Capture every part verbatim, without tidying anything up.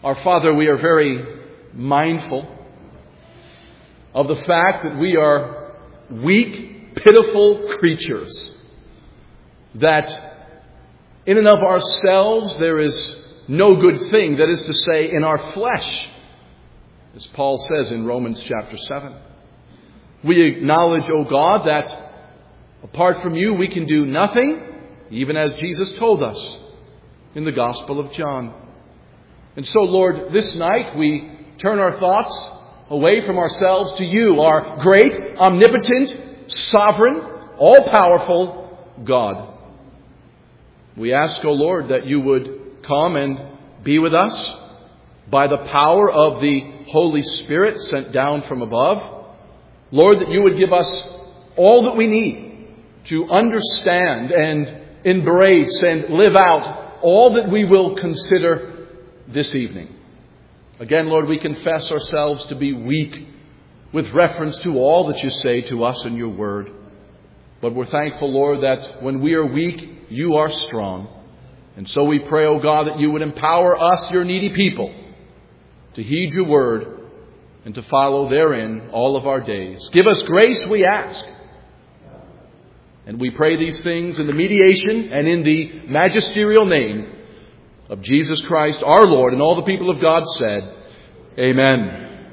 Our Father, we are very mindful of the fact that we are weak, pitiful creatures. That in and of ourselves there is no good thing, that is to say, in our flesh, as Paul says in Romans chapter seven. We acknowledge, O God, that apart from you we can do nothing, even as Jesus told us in the Gospel of John. And so, Lord, this night we turn our thoughts away from ourselves to you, our great, omnipotent, sovereign, all-powerful God. We ask, O Lord, that you would come and be with us by the power of the Holy Spirit sent down from above. Lord, that you would give us all that we need to understand and embrace and live out all that we will consider this evening. Again, Lord, we confess ourselves to be weak with reference to all that you say to us in your word. But we're thankful, Lord, that when we are weak, you are strong. And so we pray, O God, that you would empower us, your needy people, to heed your word and to follow therein all of our days. Give us grace, we ask. And we pray these things in the mediation and in the magisterial name of Jesus Christ, our Lord, and all the people of God said, Amen.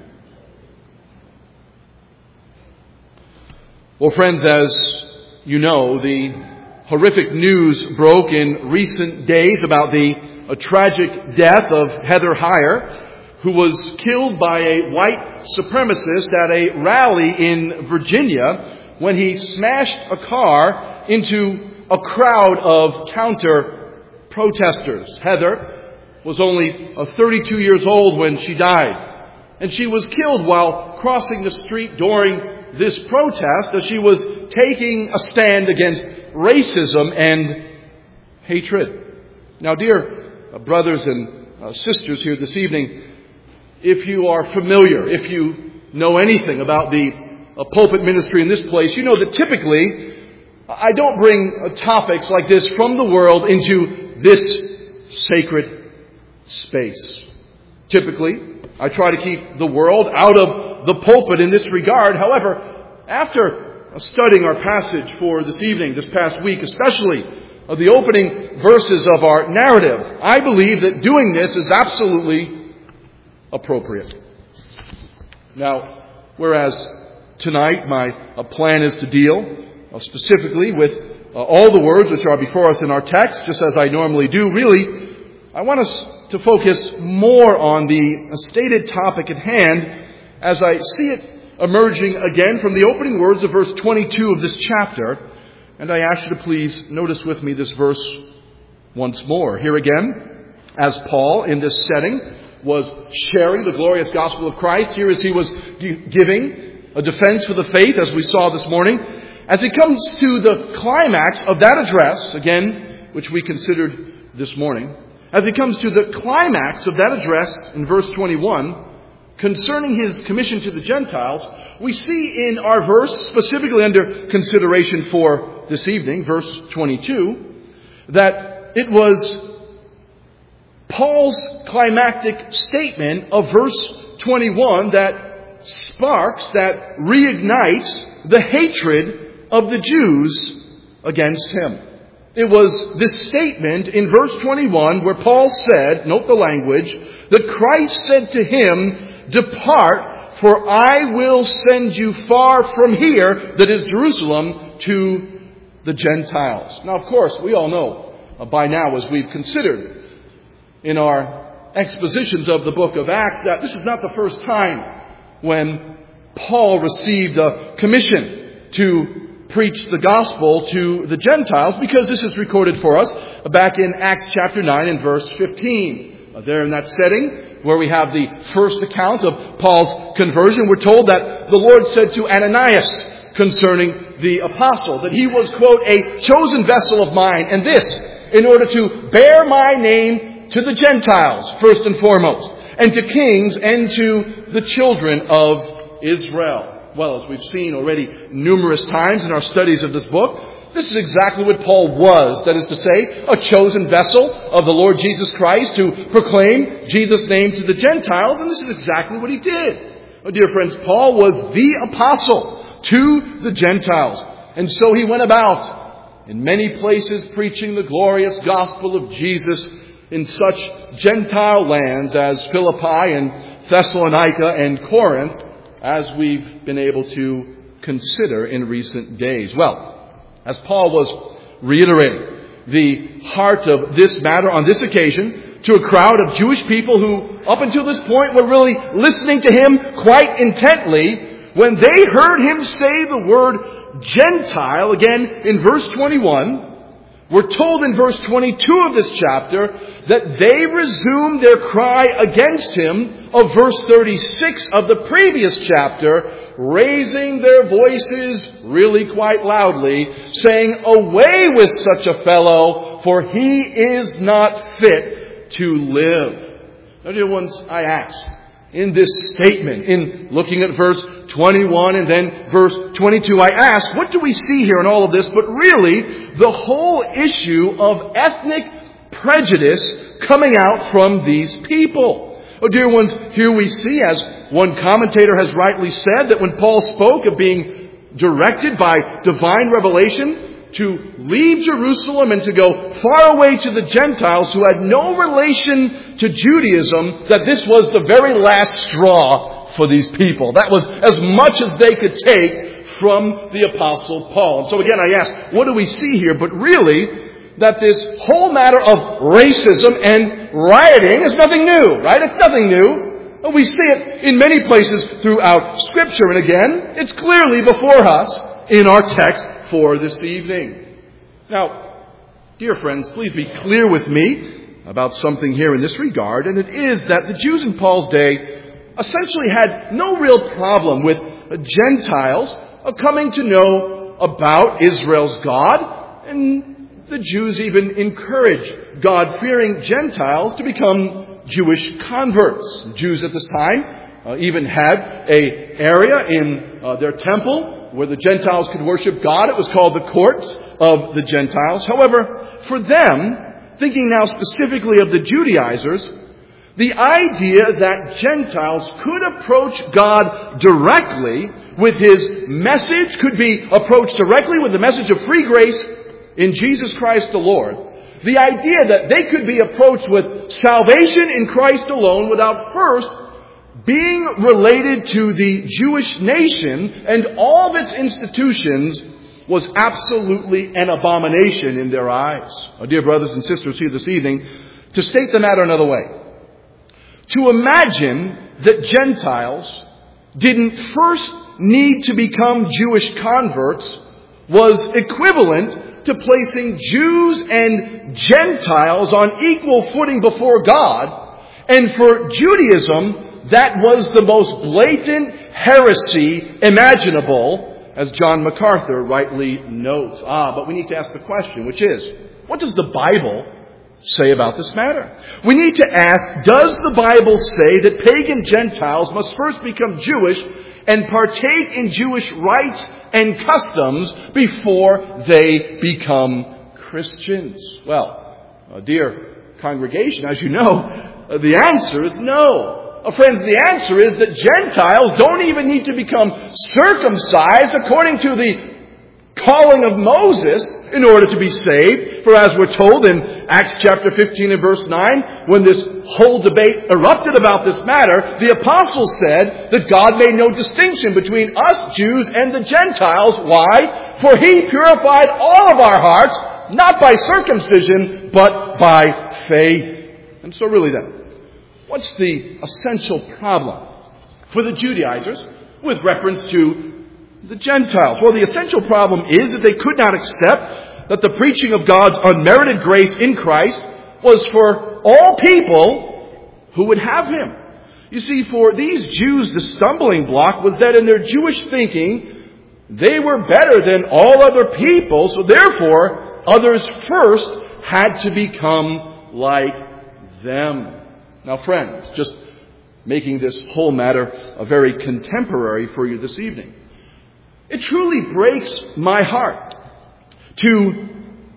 Well, friends, as you know, the horrific news broke in recent days about the a tragic death of Heather Heyer, who was killed by a white supremacist at a rally in Virginia when he smashed a car into a crowd of counter-protesters. Heather was only thirty-two years old when she died, and she was killed while crossing the street during this protest as she was taking a stand against racism and hatred. Now, dear brothers and sisters here this evening, if you are familiar, if you know anything about the uh, pulpit ministry in this place, you know that typically I don't bring uh, topics like this from the world into this sacred space. Typically, I try to keep the world out of the pulpit in this regard. However, after uh, studying our passage for this evening, this past week, especially uh, the opening verses of our narrative, I believe that doing this is absolutely appropriate. Now, whereas tonight my uh, plan is to deal uh, specifically with uh, all the words which are before us in our text, just as I normally do, really, I want us to focus more on the uh, stated topic at hand as I see it emerging again from the opening words of verse twenty-two of this chapter. And I ask you to please notice with me this verse once more. Here again, as Paul in this setting was sharing the glorious gospel of Christ, here as he was giving a defense for the faith, as we saw this morning, as he comes to the climax of that address, again, which we considered this morning, as he comes to the climax of that address in verse twenty-one, concerning his commission to the Gentiles, we see in our verse, specifically under consideration for this evening, verse twenty-two, that it was Paul's climactic statement of verse twenty-one that sparks, that reignites the hatred of the Jews against him. It was this statement in verse twenty-one where Paul said, note the language, that Christ said to him, "Depart, for I will send you far from here," that is Jerusalem, to the Gentiles. Now, of course, we all know uh, by now, as we've considered in our expositions of the book of Acts, that this is not the first time when Paul received a commission to preach the gospel to the Gentiles, because this is recorded for us back in Acts chapter nine and verse fifteen. Uh, there in that setting, where we have the first account of Paul's conversion, we're told that the Lord said to Ananias concerning the apostle that he was, quote, "a chosen vessel of mine, and this in order to bear my name to the Gentiles, first and foremost, and to kings and to the children of Israel." Well, as we've seen already numerous times in our studies of this book, This is exactly what Paul was. That is to say, a chosen vessel of the Lord Jesus Christ to proclaim Jesus' name to the Gentiles. And this is exactly what he did. Oh, dear friends, Paul was the apostle to the Gentiles. And so he went about in many places preaching the glorious gospel of Jesus in such Gentile lands as Philippi and Thessalonica and Corinth, as we've been able to consider in recent days. Well, as Paul was reiterating the heart of this matter on this occasion to a crowd of Jewish people who up until this point were really listening to him quite intently, when they heard him say the word Gentile again in verse twenty-one, we're told in verse twenty-two of this chapter that they resumed their cry against him of verse thirty-six of the previous chapter, raising their voices really quite loudly, saying, "Away with such a fellow, for he is not fit to live." Now, dear ones, I ask, in this statement, in looking at verse twenty-one and then verse twenty-two, I ask, what do we see here in all of this? But really, the whole issue of ethnic prejudice coming out from these people. Oh, dear ones, here we see, as one commentator has rightly said, that when Paul spoke of being directed by divine revelation to leave Jerusalem and to go far away to the Gentiles who had no relation to Judaism, that this was the very last straw for these people. That was as much as they could take from the Apostle Paul. And so again, I ask, what do we see here? But really, that this whole matter of racism and rioting is nothing new, right? It's nothing new. We see it in many places throughout Scripture. And again, it's clearly before us in our text for this evening. Now, dear friends, please be clear with me about something here in this regard, and it is that the Jews in Paul's day essentially had no real problem with Gentiles coming to know about Israel's God, and the Jews even encouraged God-fearing Gentiles to become Jewish converts. Jews at this time uh, even had a area in uh, their temple where the Gentiles could worship God. It was called the courts of the Gentiles. However, for them, thinking now specifically of the Judaizers, the idea that Gentiles could approach God directly with His message, could be approached directly with the message of free grace in Jesus Christ the Lord, the idea that they could be approached with salvation in Christ alone without first being related to the Jewish nation and all of its institutions was absolutely an abomination in their eyes. Oh, dear brothers and sisters here this evening, to state the matter another way, to imagine that Gentiles didn't first need to become Jewish converts was equivalent to placing Jews and Gentiles on equal footing before God, and for Judaism, that was the most blatant heresy imaginable, as John MacArthur rightly notes. Ah, but we need to ask the question, which is, what does the Bible say about this matter? We need to ask, does the Bible say that pagan Gentiles must first become Jewish and partake in Jewish rites and customs before they become Christians? Well, uh, dear congregation, as you know, uh, the answer is no. Uh, friends, the answer is that Gentiles don't even need to become circumcised according to the calling of Moses in order to be saved. For as we're told in Acts chapter fifteen and verse nine, when this whole debate erupted about this matter, the apostles said that God made no distinction between us Jews and the Gentiles. Why? For He purified all of our hearts, not by circumcision, but by faith. And so really then, what's the essential problem for the Judaizers with reference to the Gentiles? Well, the essential problem is that they could not accept that the preaching of God's unmerited grace in Christ was for all people who would have Him. You see, for these Jews, the stumbling block was that in their Jewish thinking, they were better than all other people, so therefore, others first had to become like them. Now, friends, just making this whole matter a very contemporary for you this evening, it truly breaks my heart to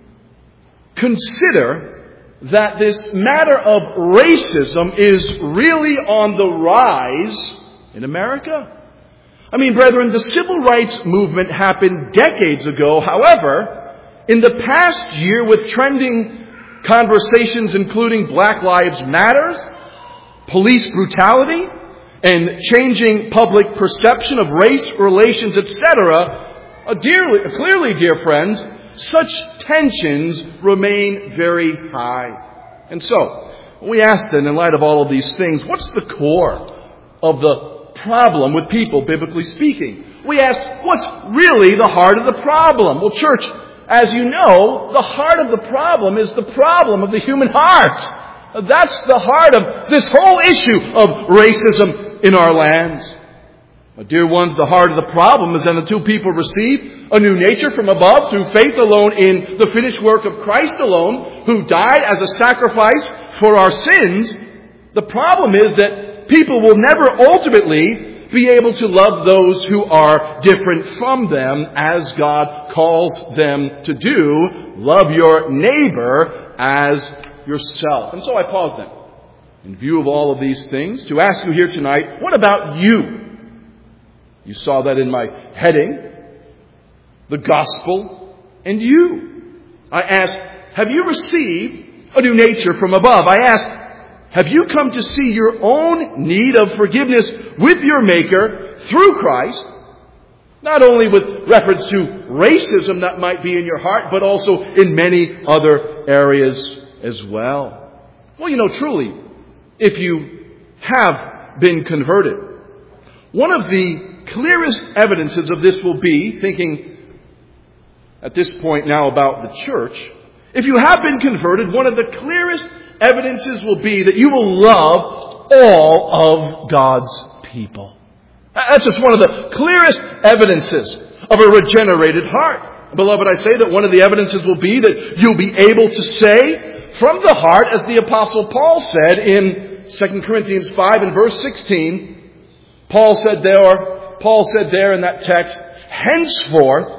consider that this matter of racism is really on the rise in America. I mean, brethren, the civil rights movement happened decades ago. However, in the past year, with trending conversations including Black Lives Matter, police brutality, and changing public perception of race relations, et cetera, uh, dearly, clearly, dear friends, such tensions remain very high. And so, we ask then, in light of all of these things, what's the core of the problem with people, biblically speaking? We ask, what's really the heart of the problem? Well, church, as you know, the heart of the problem is the problem of the human heart. That's the heart of this whole issue of racism in our lands. My dear ones, the heart of the problem is that until people receive a new nature from above through faith alone in the finished work of Christ alone, who died as a sacrifice for our sins, the problem is that people will never ultimately be able to love those who are different from them as God calls them to do. Love your neighbor as yourself. And so I pause then, in view of all of these things, to ask you here tonight, what about you? You saw that in my heading, the gospel and you. I ask, have you received a new nature from above? I ask, have you come to see your own need of forgiveness with your Maker through Christ? Not only with reference to racism that might be in your heart, but also in many other areas as well. Well, you know, truly, if you have been converted, one of the clearest evidences of this will be, thinking at this point now about the church, if you have been converted, one of the clearest evidences will be that you will love all of God's people. That's just one of the clearest evidences of a regenerated heart. Beloved, I say that one of the evidences will be that you'll be able to say from the heart, as the Apostle Paul said in Second Corinthians five and verse sixteen, Paul said there, Paul said there in that text, henceforth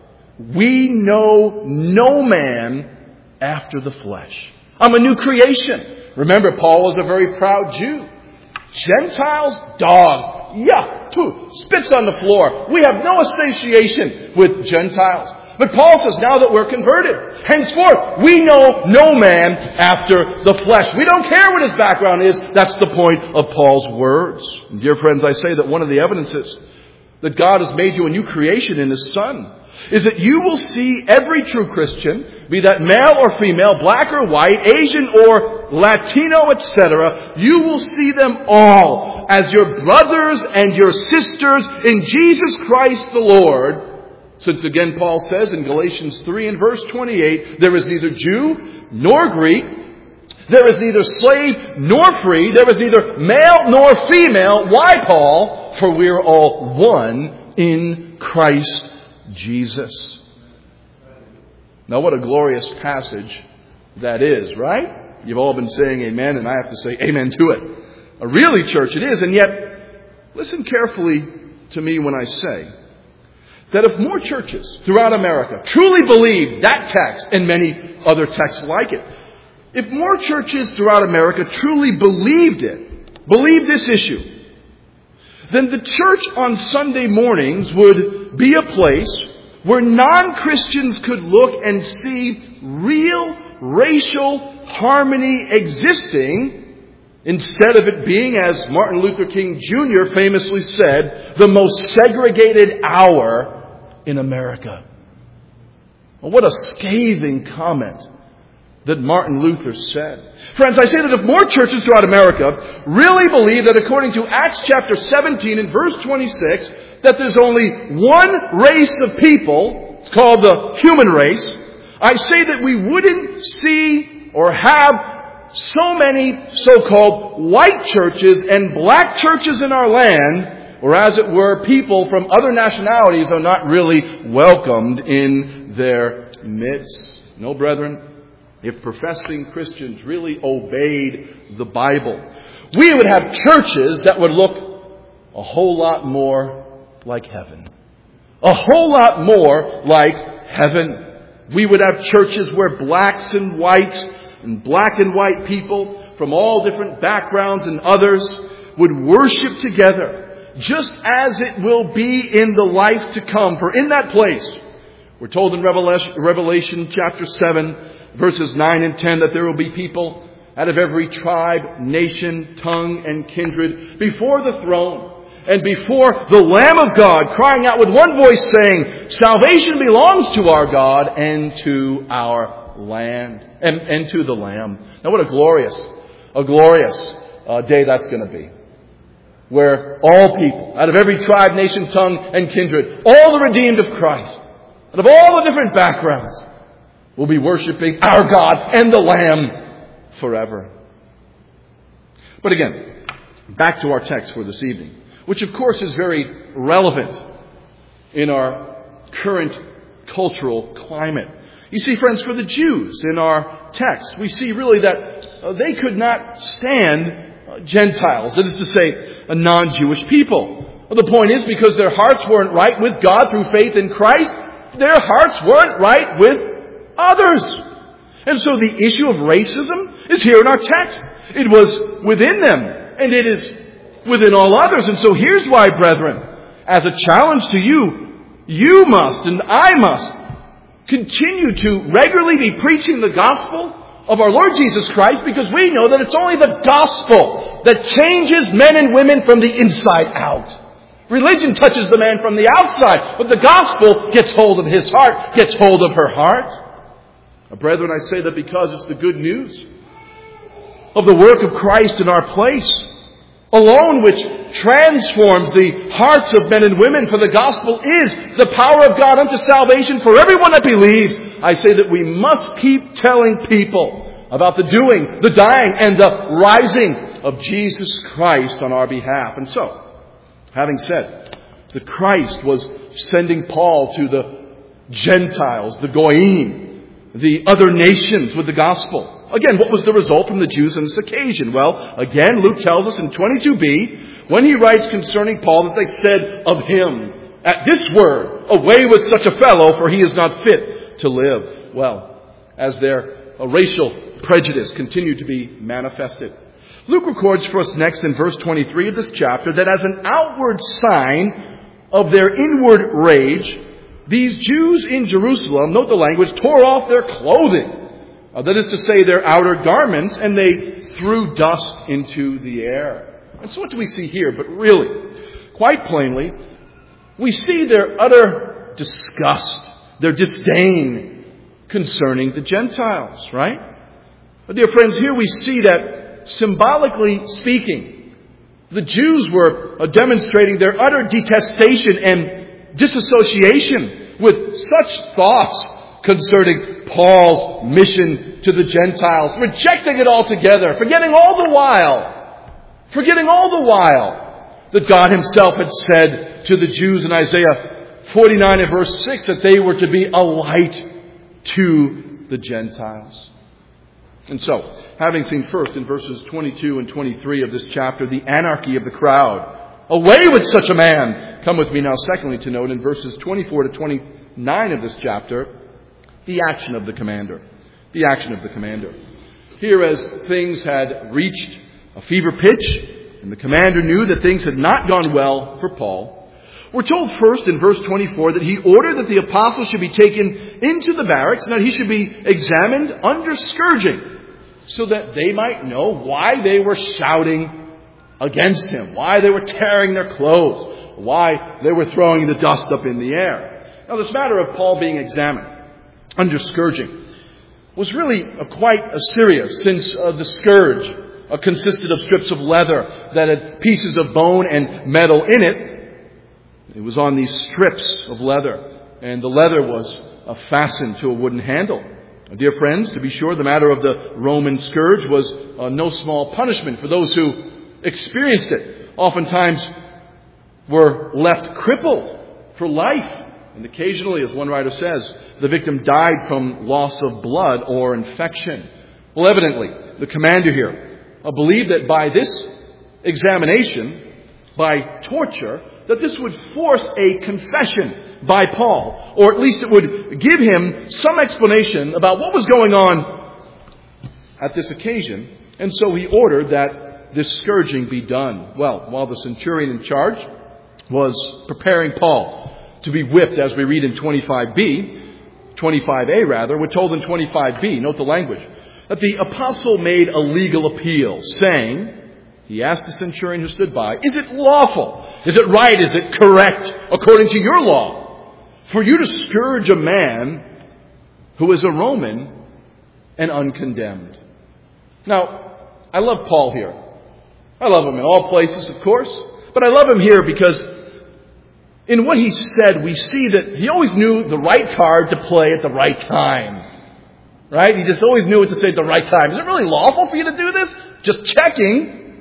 we know no man after the flesh. I'm a new creation. Remember, Paul was a very proud Jew. Gentiles, dogs, yuck, pooh, spits on the floor. We have no association with Gentiles. But Paul says now that we're converted, henceforth we know no man after the flesh. We don't care what his background is. That's the point of Paul's words. And dear friends, I say that one of the evidences that God has made you a new creation in His Son is that you will see every true Christian, be that male or female, black or white, Asian or Latino, et cetera, you will see them all as your brothers and your sisters in Jesus Christ the Lord. Since again Paul says in Galatians three and verse twenty-eight, there is neither Jew nor Greek, there is neither slave nor free, there is neither male nor female. Why, Paul? For we are all one in Christ Jesus. Now what a glorious passage that is, right? You've all been saying amen, and I have to say amen to it. A really, church, it is. And yet, listen carefully to me when I say that if more churches throughout America truly believe that text and many other texts like it, if more churches throughout America truly believed it, believed this issue, then the church on Sunday mornings would be a place where non-Christians could look and see real racial harmony existing, instead of it being, as Martin Luther King Junior famously said, the most segregated hour in America. Well, what a scathing comment that Martin Luther said. Friends, I say that if more churches throughout America really believe that according to Acts chapter seventeen and verse twenty-six, that there's only one race of people, it's called the human race, I say that we wouldn't see or have so many so-called white churches and black churches in our land, or as it were, people from other nationalities are not really welcomed in their midst. No, brethren, if professing Christians really obeyed the Bible, we would have churches that would look a whole lot more like heaven. A whole lot more like heaven. we would have churches where blacks and whites and black and white people from all different backgrounds and others would worship together, just as it will be in the life to come. For in that place, we're told in Revelation, Revelation chapter seven, verses nine and ten, that there will be people out of every tribe, nation, tongue, and kindred before the throne and before the Lamb of God, crying out with one voice, saying, salvation belongs to our God and to our land, and, and to the Lamb. Now what a glorious, a glorious uh, day that's going to be. Where all people, out of every tribe, nation, tongue, and kindred, all the redeemed of Christ, out of all the different backgrounds, will be worshiping our God and the Lamb forever. But again, back to our text for this evening, which of course is very relevant in our current cultural climate. You see, friends, for the Jews in our text, we see really that uh, they could not stand uh, Gentiles, that is to say, a non-Jewish people. Well, the point is, because their hearts weren't right with God through faith in Christ, their hearts weren't right with others. And so the issue of racism is here in our text. It was within them, and it is within all others. And so here's why, brethren, as a challenge to you, you must and I must continue to regularly be preaching the gospel of our Lord Jesus Christ, because we know that it's only the gospel that changes men and women from the inside out. Religion touches the man from the outside, but the gospel gets hold of his heart, gets hold of her heart. Now, brethren, I say that because it's the good news of the work of Christ in our place alone, which transforms the hearts of men and women. For the gospel is the power of God unto salvation for everyone that believes. I say that we must keep telling people about the doing, the dying, and the rising of Jesus Christ on our behalf. And so, having said that Christ was sending Paul to the Gentiles, the Goyim, the other nations with the gospel, again, what was the result from the Jews on this occasion? Well, again, Luke tells us in twenty-two b, when he writes concerning Paul, that they said of him, at this word, away with such a fellow, for he is not fit to live. Well, as their uh, racial prejudice continued to be manifested, Luke records for us next in verse twenty-three of this chapter that as an outward sign of their inward rage, these Jews in Jerusalem, note the language, tore off their clothing. Uh, that is to say, their outer garments, and they threw dust into the air. And so what do we see here? But really, quite plainly, we see their utter disgust, their disdain concerning the Gentiles, right? But dear friends, here we see that, symbolically speaking, the Jews were uh, demonstrating their utter detestation and disassociation with such thoughts concerning Paul's mission to the Gentiles, rejecting it altogether, forgetting all the while, forgetting all the while that God himself had said to the Jews in Isaiah forty-nine and verse six that they were to be a light to the Gentiles. And so, having seen first in verses twenty-two and twenty-three of this chapter the anarchy of the crowd, away with such a man, come with me now secondly to note in verses twenty-four to twenty-nine of this chapter, the action of the commander. The action of the commander. Here, as things had reached a fever pitch, and the commander knew that things had not gone well for Paul, we're told first in verse twenty-four that he ordered that the apostles should be taken into the barracks and that he should be examined under scourging, so that they might know why they were shouting against him, why they were tearing their clothes, why they were throwing the dust up in the air. Now, this matter of Paul being examined under scourging was really uh, quite uh, serious, since uh, the scourge uh, consisted of strips of leather that had pieces of bone and metal in it. It was on these strips of leather, and the leather was uh, fastened to a wooden handle. Uh, dear friends, to be sure, the matter of the Roman scourge was uh, no small punishment for those who experienced it. Oftentimes were left crippled for life. And occasionally, as one writer says, the victim died from loss of blood or infection. Well, evidently, the commander here uh, believed that by this examination, by torture, that this would force a confession by Paul. Or at least it would give him some explanation about what was going on at this occasion. And so he ordered that this scourging be done. Well, while the centurion in charge was preparing Paul to be whipped, as we read in twenty-five b, twenty-five a rather, we're told in twenty-five b, note the language, that the apostle made a legal appeal, saying, he asked the centurion who stood by, is it lawful? Is it right? Is it correct, according to your law, for you to scourge a man who is a Roman and uncondemned? Now, I love Paul here. I love him in all places, of course, but I love him here because in what he said, we see that he always knew the right card to play at the right time. Right? He just always knew what to say at the right time. Is it really lawful for you to do this? Just checking.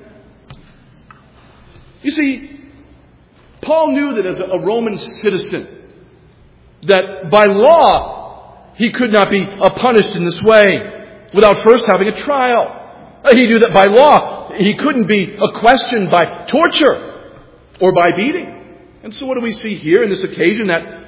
You see, Paul knew that as a Roman citizen, that by law, he could not be punished in this way without first having a trial. He knew that by law, he couldn't be questioned by torture or by beating. And so what do we see here in this occasion? That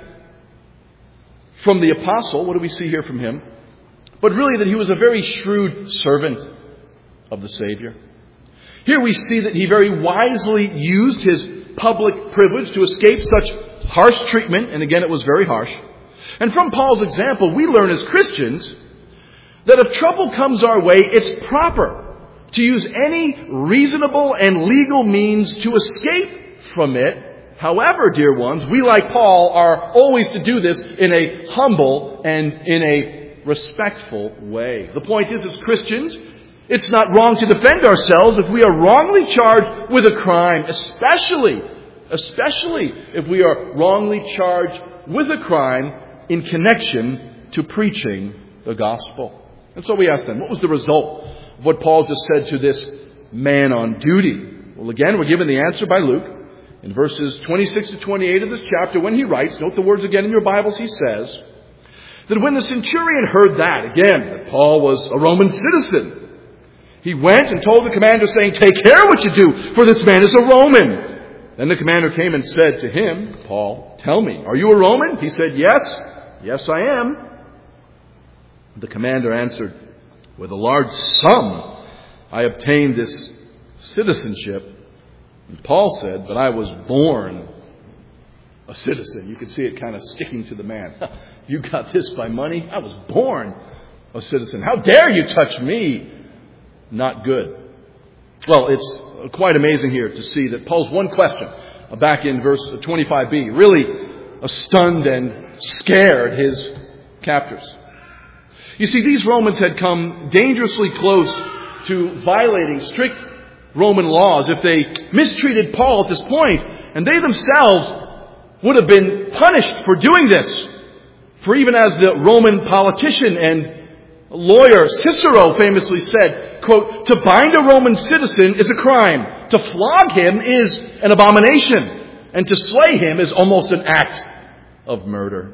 from the apostle, what do we see here from him? But really that he was a very shrewd servant of the Savior. Here we see that he very wisely used his public privilege to escape such harsh treatment. And again, it was very harsh. And from Paul's example, we learn as Christians that if trouble comes our way, it's proper to use any reasonable and legal means to escape from it. However, dear ones, we like Paul are always to do this in a humble and in a respectful way. The point is, as Christians, it's not wrong to defend ourselves if we are wrongly charged with a crime, especially, especially if we are wrongly charged with a crime in connection to preaching the gospel. And so we ask them, what was the result of what Paul just said to this man on duty? Well, again, we're given the answer by Luke. In verses twenty-six to twenty-eight of this chapter, when he writes, note the words again in your Bibles, he says, that when the centurion heard that, again, that Paul was a Roman citizen, he went and told the commander, saying, take care what you do, for this man is a Roman. Then the commander came and said to him, Paul, tell me, are you a Roman? He said, yes, yes I am. The commander answered, with a large sum I obtained this citizenship. And Paul said, but I was born a citizen. You can see it kind of sticking to the man. You got this by money? I was born a citizen. How dare you touch me? Not good. Well, it's quite amazing here to see that Paul's one question, back in verse twenty-five b, really stunned and scared his captors. You see, these Romans had come dangerously close to violating strict Roman laws if they mistreated Paul at this point, and they themselves would have been punished for doing this. For even as the Roman politician and lawyer Cicero famously said, quote, to bind a Roman citizen is a crime. To flog him is an abomination. And to slay him is almost an act of murder.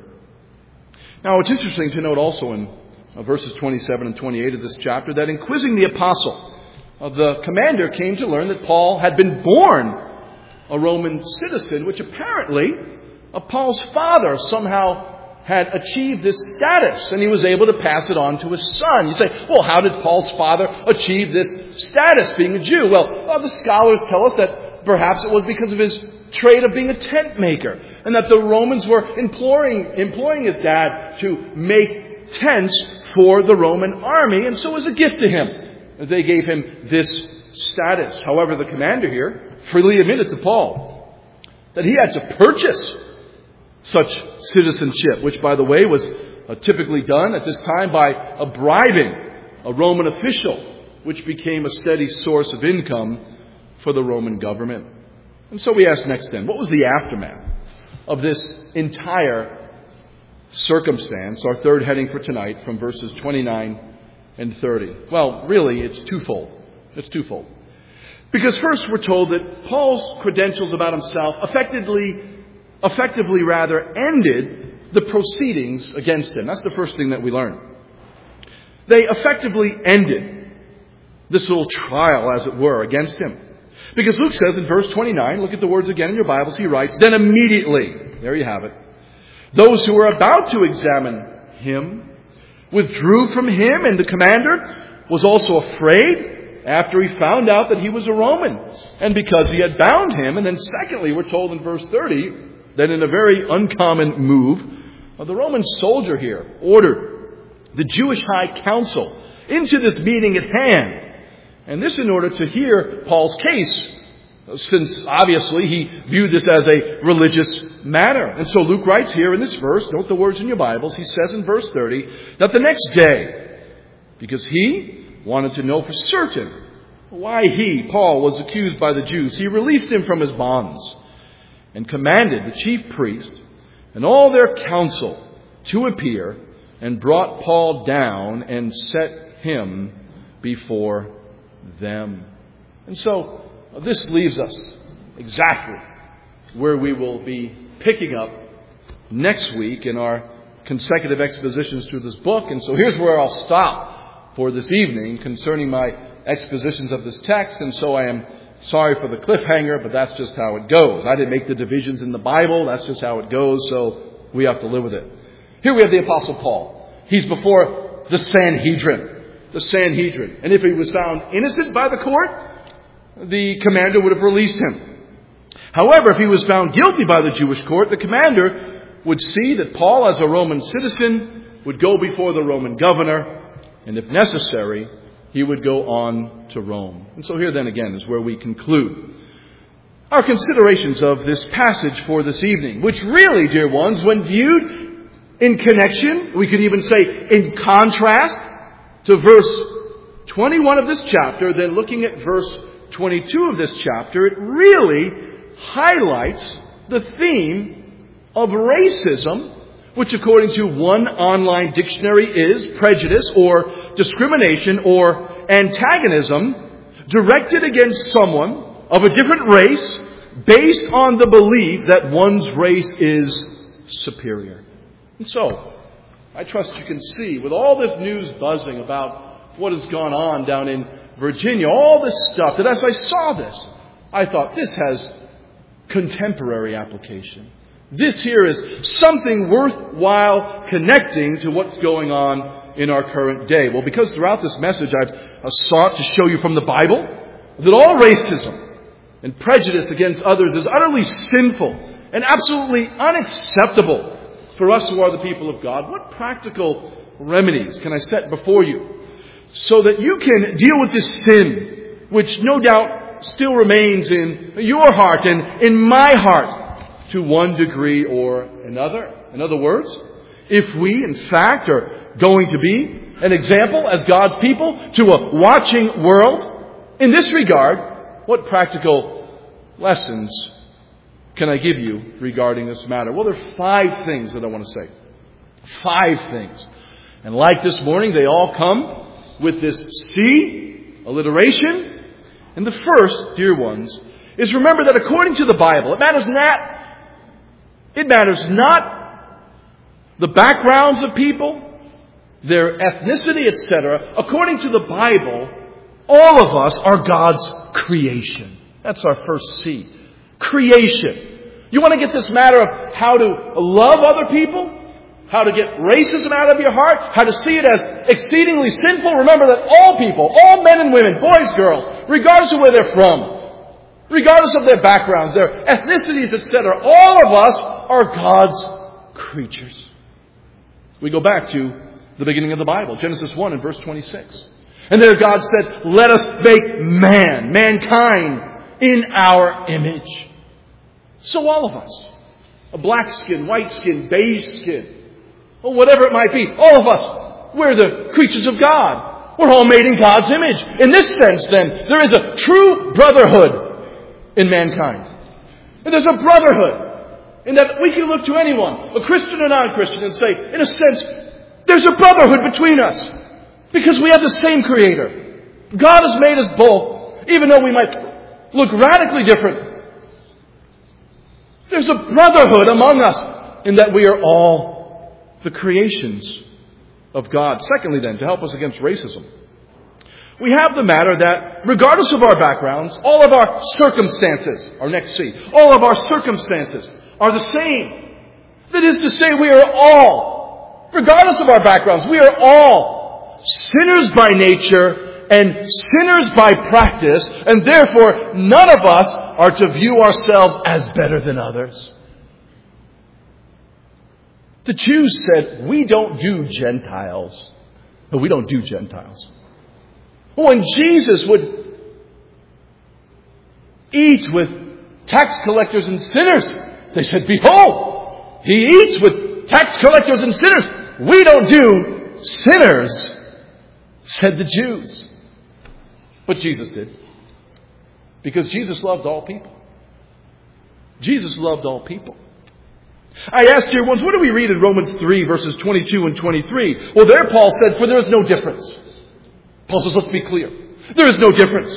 Now, it's interesting to note also in verses twenty-seven and twenty-eight of this chapter that in quizzing the apostle, the commander came to learn that Paul had been born a Roman citizen, which apparently Paul's father somehow had achieved this status, and he was able to pass it on to his son. You say, well, how did Paul's father achieve this status, being a Jew? Well, uh, the scholars tell us that perhaps it was because of his trade of being a tent maker, and that the Romans were imploring, employing his dad to make tents for the Roman army, and so as a gift to him, they gave him this status. However, the commander here freely admitted to Paul that he had to purchase such citizenship, which, by the way, was uh, typically done at this time by uh, bribing a Roman official, which became a steady source of income for the Roman government. And so we ask next then, what was the aftermath of this entire circumstance? Our third heading for tonight from verses twenty-nine and thirty. Well, really, it's twofold. It's twofold. Because first we're told that Paul's credentials about himself effectively, effectively rather, ended the proceedings against him. That's the first thing that we learn. They effectively ended this little trial, as it were, against him. Because Luke says in verse twenty-nine, look at the words again in your Bibles, he writes, then immediately, there you have it, Those who were about to examine him withdrew from him, and the commander was also afraid after he found out that he was a Roman, and because he had bound him. And then secondly, we're told in verse thirty that in a very uncommon move, the Roman soldier here ordered the Jewish high council into this meeting at hand. And this in order to hear Paul's case, since obviously he viewed this as a religious matter. And so Luke writes here in this verse, note the words in your Bibles, he says in verse thirty, that the next day, because he wanted to know for certain why he, Paul, was accused by the Jews, he released him from his bonds and commanded the chief priest and all their council to appear, and brought Paul down and set him before them. And so this leaves us exactly where we will be picking up next week in our consecutive expositions through this book. And so here's where I'll stop for this evening concerning my expositions of this text. And so I am sorry for the cliffhanger, but that's just how it goes. I didn't make the divisions in the Bible. That's just how it goes. So we have to live with it. Here we have the Apostle Paul. He's before the Sanhedrin. The Sanhedrin. And if he was found innocent by the court, the commander would have released him. However, if he was found guilty by the Jewish court, the commander would see that Paul, as a Roman citizen, would go before the Roman governor, and if necessary, he would go on to Rome. And so here then again is where we conclude our considerations of this passage for this evening, which really, dear ones, when viewed in connection, we could even say in contrast to verse twenty-one of this chapter, then looking at verse twenty-two of this chapter, it really highlights the theme of racism, which according to one online dictionary is prejudice or discrimination or antagonism directed against someone of a different race based on the belief that one's race is superior. And so, I trust you can see, with all this news buzzing about what has gone on down in Virginia, all this stuff, that as I saw this, I thought this has contemporary application. This here is something worthwhile connecting to what's going on in our current day. Well, because throughout this message I've sought to show you from the Bible that all racism and prejudice against others is utterly sinful and absolutely unacceptable for us who are the people of God. What practical remedies can I set before you so that you can deal with this sin, which no doubt still remains in your heart and in my heart to one degree or another? In other words, if we in fact are going to be an example as God's people to a watching world, in this regard, what practical lessons can I give you regarding this matter? Well, there are five things that I want to say. Five things. And like this morning, they all come with this C, alliteration. And the first, dear ones, is remember that according to the Bible, it matters not, it matters not the backgrounds of people, their ethnicity, et cetera. According to the Bible, all of us are God's creation. That's our first C. Creation. You want to get this matter of how to love other people? How to get racism out of your heart? How to see it as exceedingly sinful? Remember that all people, all men and women, boys, girls, regardless of where they're from, regardless of their backgrounds, their ethnicities, et cetera, all of us are God's creatures. We go back to the beginning of the Bible, Genesis one and verse twenty-six. And there God said, let us make man, mankind, in our image. So all of us, a black skin, white skin, beige skin, or whatever it might be, all of us, we're the creatures of God. We're all made in God's image. In this sense, then, there is a true brotherhood in mankind. And there's a brotherhood in that we can look to anyone, a Christian or non-Christian, and say, in a sense, there's a brotherhood between us because we have the same Creator. God has made us both, even though we might look radically different. There's a brotherhood among us in that we are all the creations of God. Secondly, then, to help us against racism, we have the matter that regardless of our backgrounds, all of our circumstances, our next C, all of our circumstances are the same. That is to say, we are all, regardless of our backgrounds, we are all sinners by nature and sinners by practice, and therefore none of us are to view ourselves as better than others. The Jews said, we don't do Gentiles. But we don't do Gentiles. When Jesus would eat with tax collectors and sinners, they said, behold, he eats with tax collectors and sinners. We don't do sinners, said the Jews. But Jesus did. Because Jesus loved all people. Jesus loved all people. I asked here once, what do we read in Romans three, verses twenty-two and twenty-three? Well, there Paul said, for there is no difference. Paul says, let's be clear. There is no difference.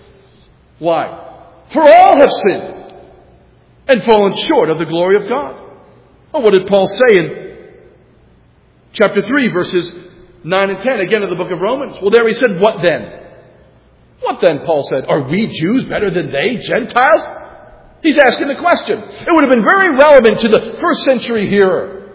Why? For all have sinned and fallen short of the glory of God. Well, what did Paul say in chapter three, verses nine and ten, again in the book of Romans? Well, there he said, what then? What then, Paul said? Are we Jews better than they, Gentiles? He's asking the question. It would have been very relevant to the first century hearer.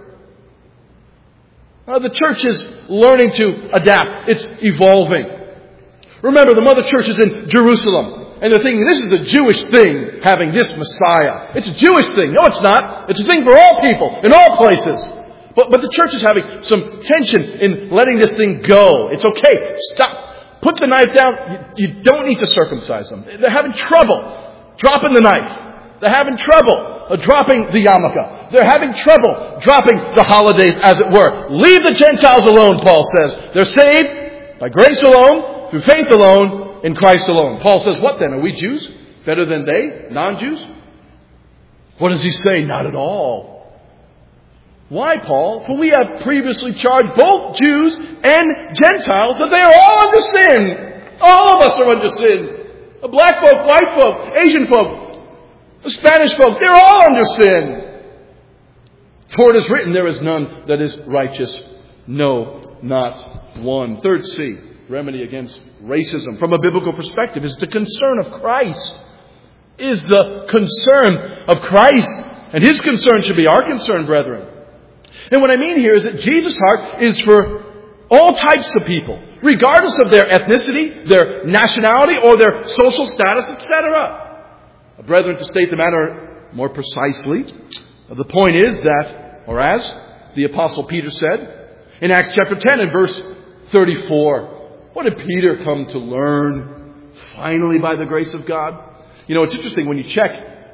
Uh, the church is learning to adapt. It's evolving. Remember, the mother church is in Jerusalem. And they're thinking, this is the Jewish thing, having this Messiah. It's a Jewish thing. No, it's not. It's a thing for all people, in all places. But, but the church is having some tension in letting this thing go. It's okay. Stop. Put the knife down. You, you don't need to circumcise them. They're having trouble dropping the knife. They're having trouble uh, dropping the yarmulke. They're having trouble dropping the holidays, as it were. Leave the Gentiles alone, Paul says. They're saved by grace alone, through faith alone, in Christ alone. Paul says, what then? Are we Jews better than they, non-Jews? What does he say? Not at all. Why, Paul? For we have previously charged both Jews and Gentiles that they are all under sin. All of us are under sin. The black folk, white folk, Asian folk, the Spanish folk, they're all under sin. For it is written, there is none that is righteous. No, not one. Third C, remedy against racism from a biblical perspective, is the concern of Christ. Is the concern of Christ. And His concern should be our concern, brethren. And what I mean here is that Jesus' heart is for all types of people, regardless of their ethnicity, their nationality, or their social status, et cetera. Brethren, to state the matter more precisely, the point is that, or as the Apostle Peter said, in Acts chapter ten and verse thirty-four, what did Peter come to learn finally by the grace of God? You know, it's interesting when you check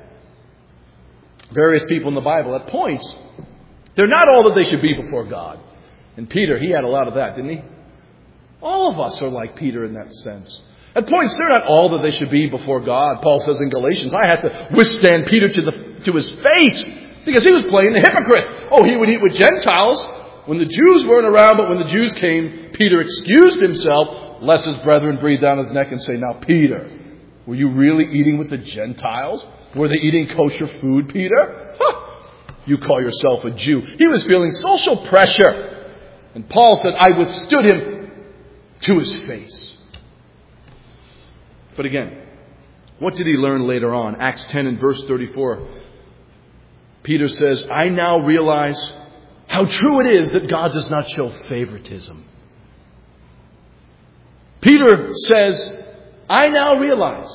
various people in the Bible at points, they're not all that they should be before God. And Peter, he had a lot of that, didn't he? All of us are like Peter in that sense. At points, they're not all that they should be before God. Paul says in Galatians, I had to withstand Peter to the to his face because he was playing the hypocrite. Oh, he would eat with Gentiles when the Jews weren't around, but when the Jews came, Peter excused himself, lest his brethren breathe down his neck and say, now, Peter, were you really eating with the Gentiles? Were they eating kosher food, Peter? Huh. You call yourself a Jew. He was feeling social pressure. And Paul said, I withstood him to his face. But again, what did he learn later on? Acts ten and verse thirty-four. Peter says, I now realize how true it is that God does not show favoritism. Peter says, I now realize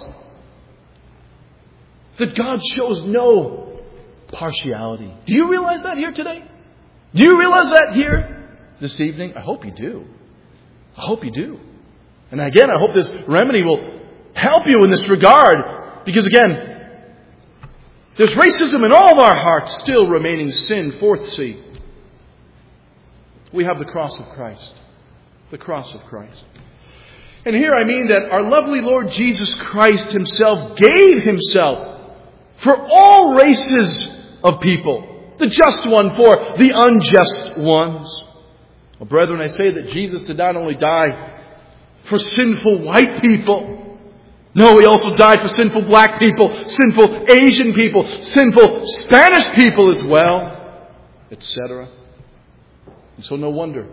that God shows no partiality. Do you realize that here today? Do you realize that here this evening? I hope you do. I hope you do. And again, I hope this remedy will help you in this regard. Because again, there's racism in all of our hearts, still remaining sin. Fourth C, we have the cross of Christ. The cross of Christ. And here I mean that our lovely Lord Jesus Christ Himself gave Himself for all races of people. The just one for the unjust ones. Well, brethren, I say that Jesus did not only die for sinful white people. No, He also died for sinful black people, sinful Asian people, sinful Spanish people as well, et cetera. And so no wonder,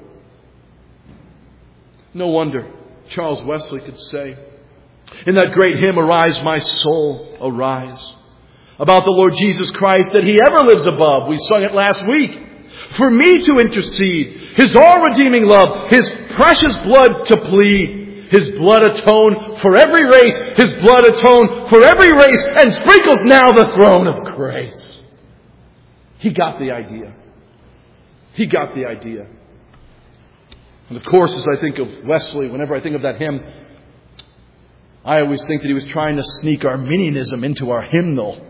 no wonder Charles Wesley could say in that great hymn, Arise, my soul, arise. about the Lord Jesus Christ, that He ever lives above. We sung it last week. For me to intercede, His all-redeeming love, His precious blood to plead, His blood atone for every race, His blood atone for every race, and sprinkles now the throne of grace. He got the idea. He got the idea. And of course, as I think of Wesley, whenever I think of that hymn, I always think that he was trying to sneak Arminianism into our hymnal.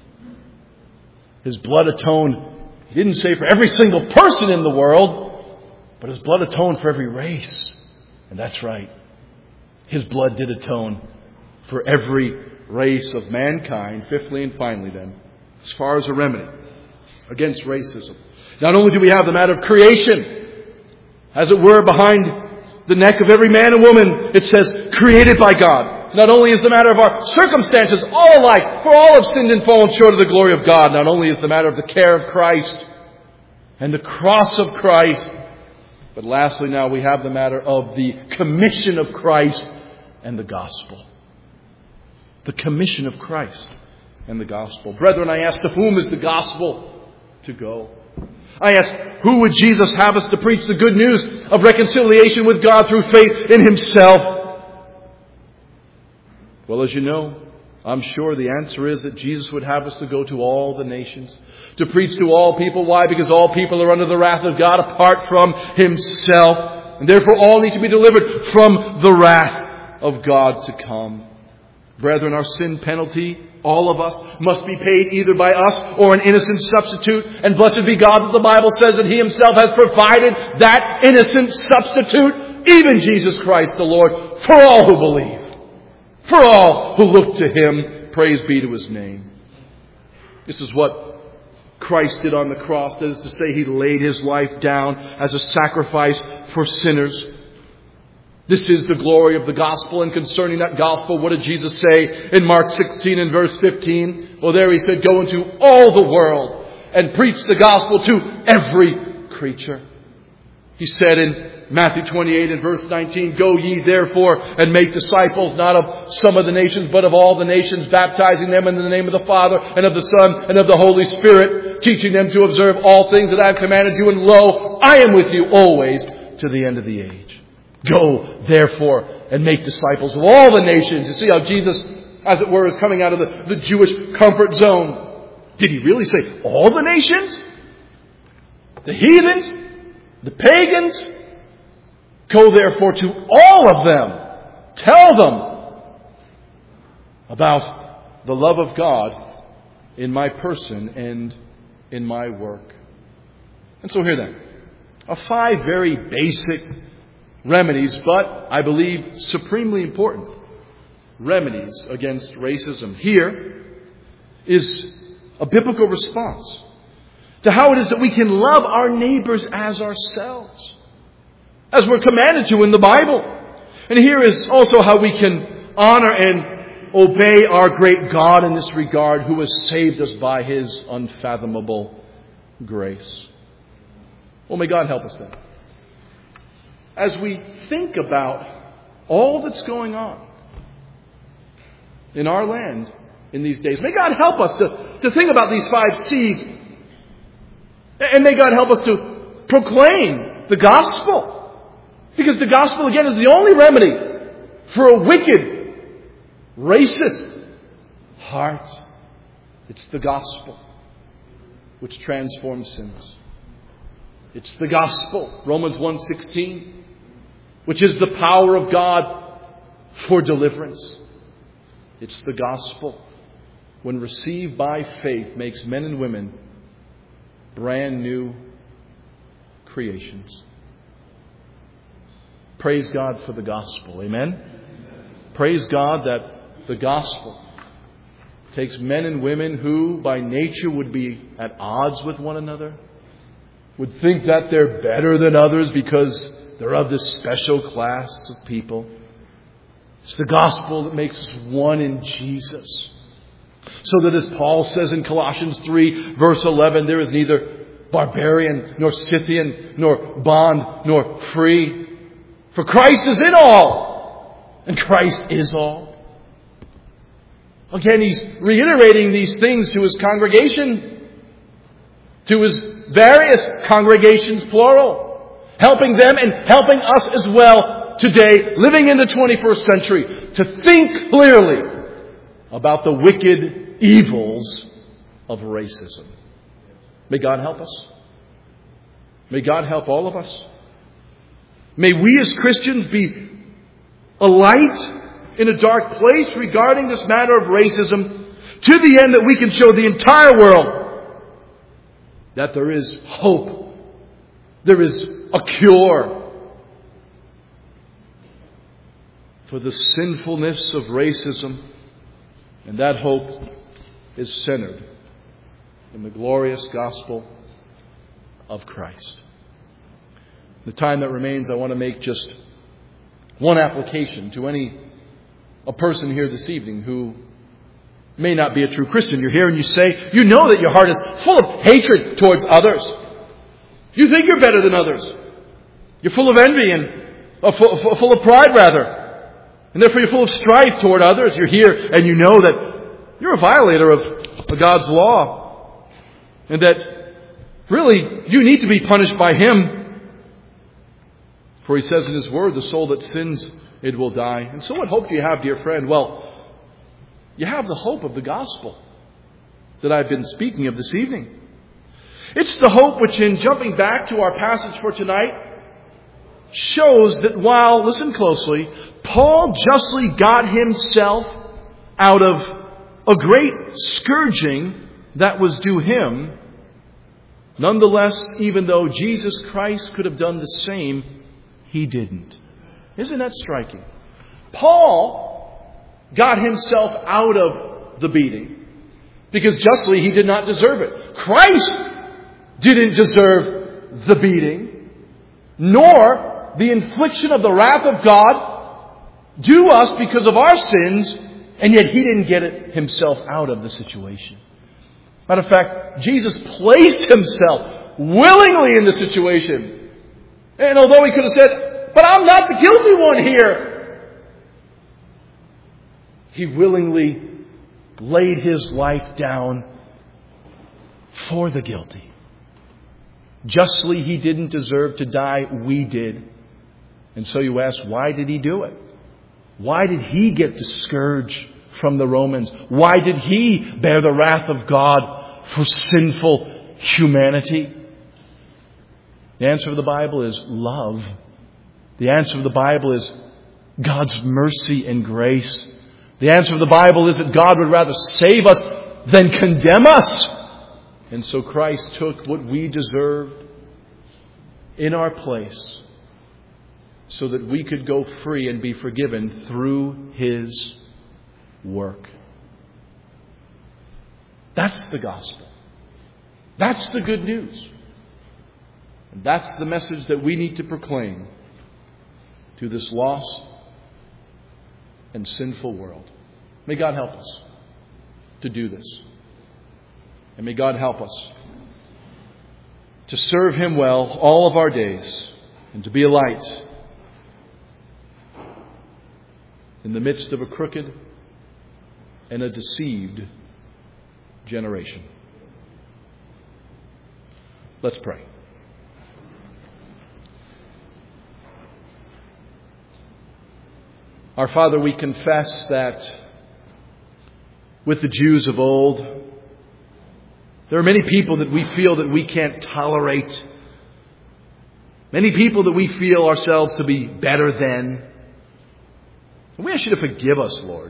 His blood atoned, he didn't say for every single person in the world, but His blood atoned for every race. And that's right. His blood did atone for every race of mankind. Fifthly and finally then, as far as a remedy against racism, not only do we have the matter of creation, as it were, behind the neck of every man and woman, it says, created by God. Not only is the matter of our circumstances all alike, for all have sinned and fallen short of the glory of God. Not only is the matter of the care of Christ and the cross of Christ, but lastly now we have the matter of the commission of Christ and the gospel. The commission of Christ and the gospel. Brethren, I ask, to whom is the gospel to go? I ask, who would Jesus have us to preach the good news of reconciliation with God through faith in Himself? Well, as you know, I'm sure the answer is that Jesus would have us to go to all the nations, to preach to all people. Why? Because all people are under the wrath of God apart from Himself. And therefore all need to be delivered from the wrath of God to come. Brethren, our sin penalty, all of us, must be paid either by us or an innocent substitute. And blessed be God that the Bible says that He Himself has provided that innocent substitute, even Jesus Christ the Lord, for all who believe. For all who look to Him. Praise be to His name. This is what Christ did on the cross. That is to say, He laid His life down as a sacrifice for sinners. This is the glory of the gospel. And concerning that gospel, what did Jesus say in Mark sixteen and verse fifteen? Well, there He said, go into all the world and preach the gospel to every creature. He said in Matthew twenty-eight and verse nineteen, go ye therefore and make disciples, not of some of the nations, but of all the nations, baptizing them in the name of the Father and of the Son and of the Holy Spirit, teaching them to observe all things that I have commanded you. And lo, I am with you always to the end of the age. Go therefore and make disciples of all the nations. You see how Jesus, as it were, is coming out of the, the Jewish comfort zone. Did He really say all the nations? The heathens? The pagans? Go therefore to all of them. Tell them about the love of God in my person and in my work. And so here then are five very basic remedies, but I believe supremely important remedies against racism. Here is a biblical response to how it is that we can love our neighbors as ourselves, as we're commanded to in the Bible. And here is also how we can honor and obey our great God in this regard, who has saved us by His unfathomable grace. Well, may God help us then, as we think about all that's going on in our land in these days. May God help us to, to think about these five C's. And may God help us to proclaim the gospel. Because the gospel, again, is the only remedy for a wicked, racist heart. It's the gospel which transforms sinners. It's the gospel, Romans one sixteen, which is the power of God for deliverance. It's the gospel, when received by faith, makes men and women brand new creations. Praise God for the gospel. Amen? Praise God that the gospel takes men and women who by nature would be at odds with one another, would think that they're better than others because they're of this special class of people. It's the gospel that makes us one in Jesus. So that, as Paul says in Colossians three, verse eleven, there is neither barbarian, nor Scythian, nor bond, nor free. For Christ is in all, and Christ is all. Again, he's reiterating these things to his congregation, to his various congregations, plural, helping them and helping us as well today, living in the twenty-first century, to think clearly about the wicked evils of racism. May God help us. May God help all of us. May we as Christians be a light in a dark place regarding this matter of racism, to the end that we can show the entire world that there is hope. There is a cure for the sinfulness of racism. And that hope is centered in the glorious gospel of Christ. The time that remains, I want to make just one application to any a person here this evening who may not be a true Christian. You're here and you say, you know that your heart is full of hatred towards others. You think you're better than others. You're full of envy and uh, full, full of pride, rather. And therefore you're full of strife toward others. You're here and you know that you're a violator of, of God's law. And that really you need to be punished by Him. For He says in His Word, the soul that sins, it will die. And so what hope do you have, dear friend? Well, you have the hope of the gospel that I've been speaking of this evening. It's the hope which, in jumping back to our passage for tonight, shows that while, listen closely, Paul justly got himself out of a great scourging that was due him, nonetheless, even though Jesus Christ could have done the same, He didn't. Isn't that striking? Paul got himself out of the beating because justly he did not deserve it. Christ didn't deserve the beating, nor the infliction of the wrath of God due us because of our sins, and yet He didn't get it Himself out of the situation. Matter of fact, Jesus placed Himself willingly in the situation. And although He could have said, but I'm not the guilty one here, He willingly laid His life down for the guilty. Justly, He didn't deserve to die. We did. And so you ask, why did He do it? Why did He get the scourge from the Romans? Why did He bear the wrath of God for sinful humanity? The answer of the Bible is love. The answer of the Bible is God's mercy and grace. The answer of the Bible is that God would rather save us than condemn us. And so Christ took what we deserved in our place so that we could go free and be forgiven through His work. That's the gospel. That's the good news. And that's the message that we need to proclaim to this lost and sinful world. May God help us to do this. And may God help us to serve Him well all of our days and to be a light in the midst of a crooked and a deceived generation. Let's pray. Our Father, we confess that with the Jews of old, there are many people that we feel that we can't tolerate. Many people that we feel ourselves to be better than. And we ask You to forgive us, Lord.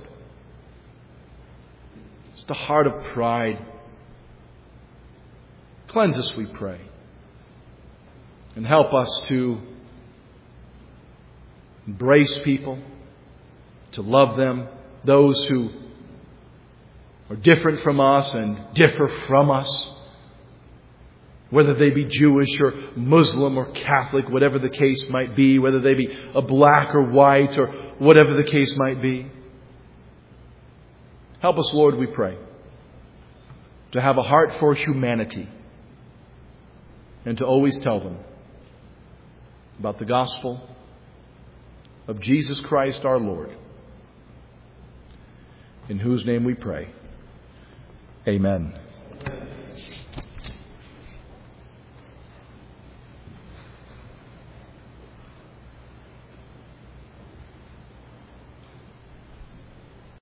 It's the heart of pride. Cleanse us, we pray. And help us to embrace people, to love them, those who are different from us and differ from us, whether they be Jewish or Muslim or Catholic, whatever the case might be, whether they be a black or white or whatever the case might be. Help us, Lord, we pray, to have a heart for humanity and to always tell them about the gospel of Jesus Christ our Lord. in whose name we pray. Amen.